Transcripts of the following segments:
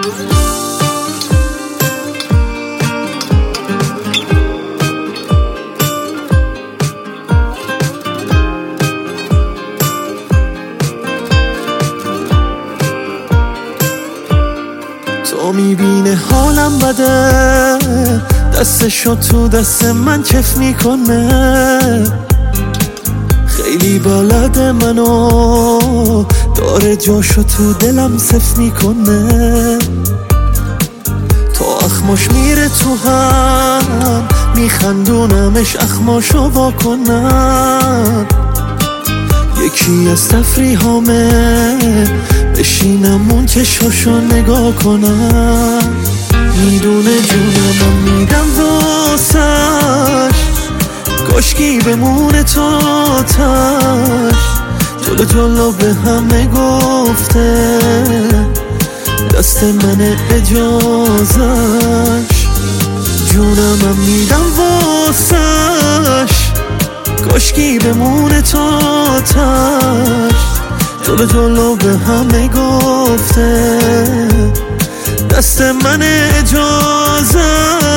تو میبینه حالم بده، دستشو تو دست من کف میکنه، خیلی بلده منو، داره جاشو تو دلم صف میکنه. تو اخماش میره تو هم، میخندونمش اخماشو واکنم. یکی از تفریحامه بشینم اون چشاشو نگاه کنم. میدونه جونم میدم واسش، کاشکی بمونه تا تش. جلو جلو به همه گفته دست من اجازش. جونم میدم واسش، کاشکی بمونه تا تش. جلو جلو به همه گفته دست من اجازش.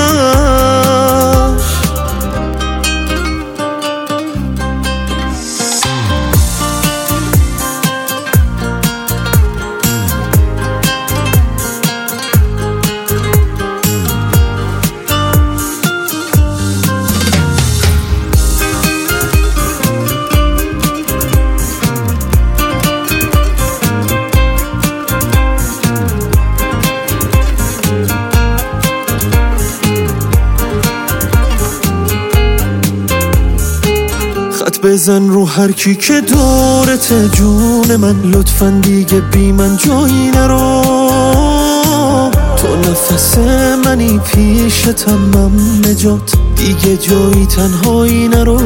بزن رو هر کی که دورت جون من، لطفاً دیگه بی من جایی نرو. تو نفس منی پیشتم من نجات، دیگه جایی تنهایی نرو.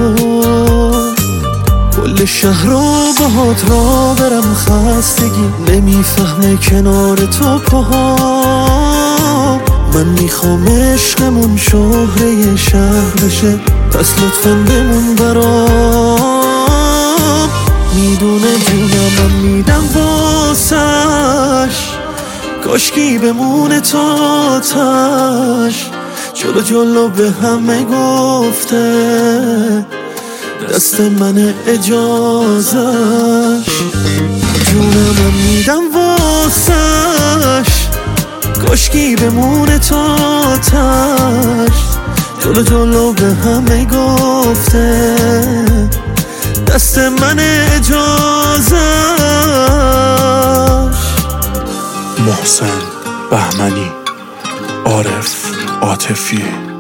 کل شهر رو باهات را برم خستگی نمیفهمه کنار تو پاها. من میخوام عشقمون شهره شهر بشه، پس لطفاً بمون برام. میدونه جونم میدم واسش، کاشکی بمونه تا تش. جلو جلو به همه گفته دست من اجازش. جونم میدم واسش، کاشکی بمونه تا تش. جلو جلو به همه گفته دست من اجازش. محسن بهمنی، عارف عاطفی.